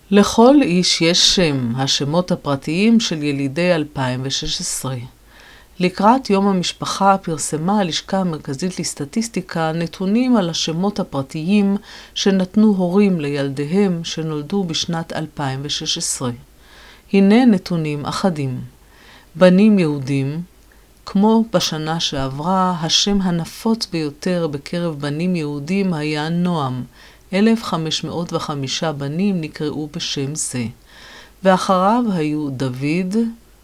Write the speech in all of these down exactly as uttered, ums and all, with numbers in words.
לכל איש יש שם, השמות הפרטיים של ילידי אלפיים ושש עשרה. לקראת יום המשפחה פרסמה הלשכה המרכזית לסטטיסטיקה נתונים על השמות הפרטיים שנתנו הורים לילדיהם שנולדו בשנת אלפיים ושש עשרה. הנה נתונים אחדים. בנים יהודים, כמו בשנה שעברה, השם הנפוץ ביותר בקרב בנים יהודים היה נועם. אלף וחמש מאות וחמישה בנים נקראו בשם זה. ואחריו היו דוד,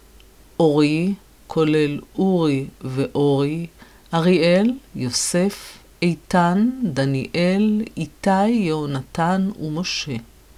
אורי, כולל אורי ואורי, אריאל, יוסף, איתן, דניאל, איתי, יהונתן ומשה.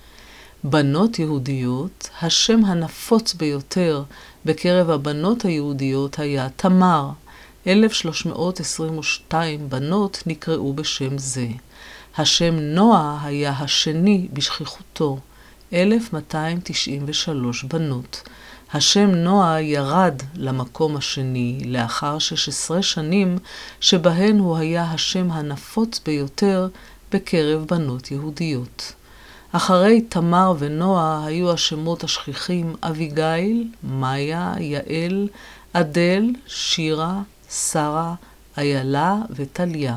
בנות יהודיות, השם הנפוץ ביותר בקרב הבנות היהודיות היה תמר. אלף ושלוש מאות עשרים ושתיים בנות נקראו בשם זה. השם נועה היה השני בשכיחותו. אלף מאתיים תשעים ושלוש בנות. השם נועה ירד למקום השני לאחר שש עשרה שנים שבהן הוא היה השם הנפוץ ביותר בקרב בנות יהודיות. אחרי תמר ונועה היו השמות השכיחים אביגיל, מאיה, יעל, אדל, שירה, שרה, איילה וטליה.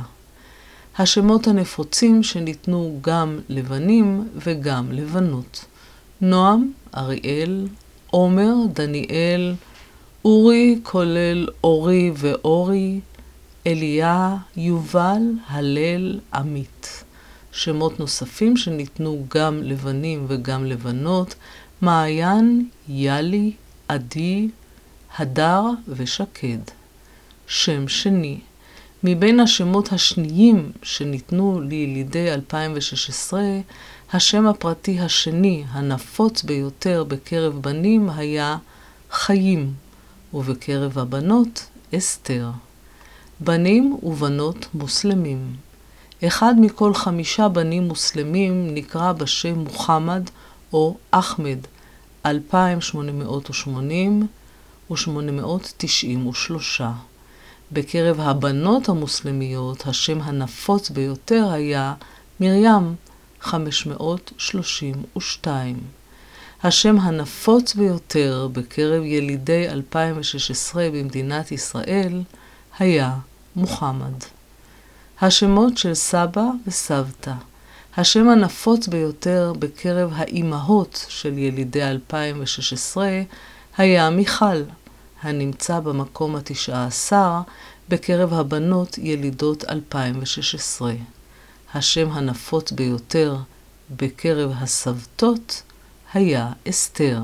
השמות הנפוצים שניתנו גם לבנים וגם לבנות. נועם, אריאל, עומר, דניאל, אורי, כולל אורי ואורי, אליה, יובל, הלל, עמית. שמות נוספים שניתנו גם לבנים וגם לבנות, מעיין, ילי, עדי, הדר ושקד. שם שני. מבין השמות השניים שניתנו לילידי אלפיים ושש עשרה, השם הפרטי השני הנפוץ ביותר בקרב בנים היה חיים, ובקרב הבנות אסתר. בנים ובנות מוסלמים. אחד מכל חמישה בנים מוסלמים נקרא בשם מוחמד או אחמד, אלפיים שמונה מאות ושמונים ושמונה מאות תשעים ושלוש. בקרב הבנות המוסלמיות השם הנפוץ ביותר היה מרים, חמש מאות שלושים ושתיים. השם הנפוץ ביותר בקרב ילידי אלפיים ושש עשרה במדינת ישראל היה מוחמד. השמות של סבא וסבתא. השם הנפוץ ביותר בקרב האימהות של ילידי אלפיים ושש עשרה היה מיכל, הנמצא במקום התשע עשר בקרב הבנות ילידות אלפיים ושש עשרה. השם הנפוץ ביותר בקרב הסבתות היה אסתר.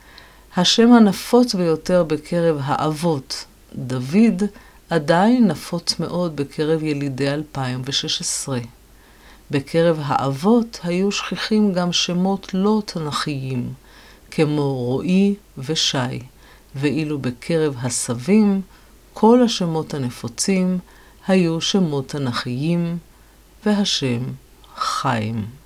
השם הנפוץ ביותר בקרב האבות, דוד, עדיין נפוץ מאוד בקרב ילידי אלפיים ושש עשרה. בקרב האבות היו שכיחים גם שמות לא תנכיים, כמו רועי ושי, ואילו בקרב הסבים, כל השמות הנפוצים היו שמות תנכיים, והשם חיים.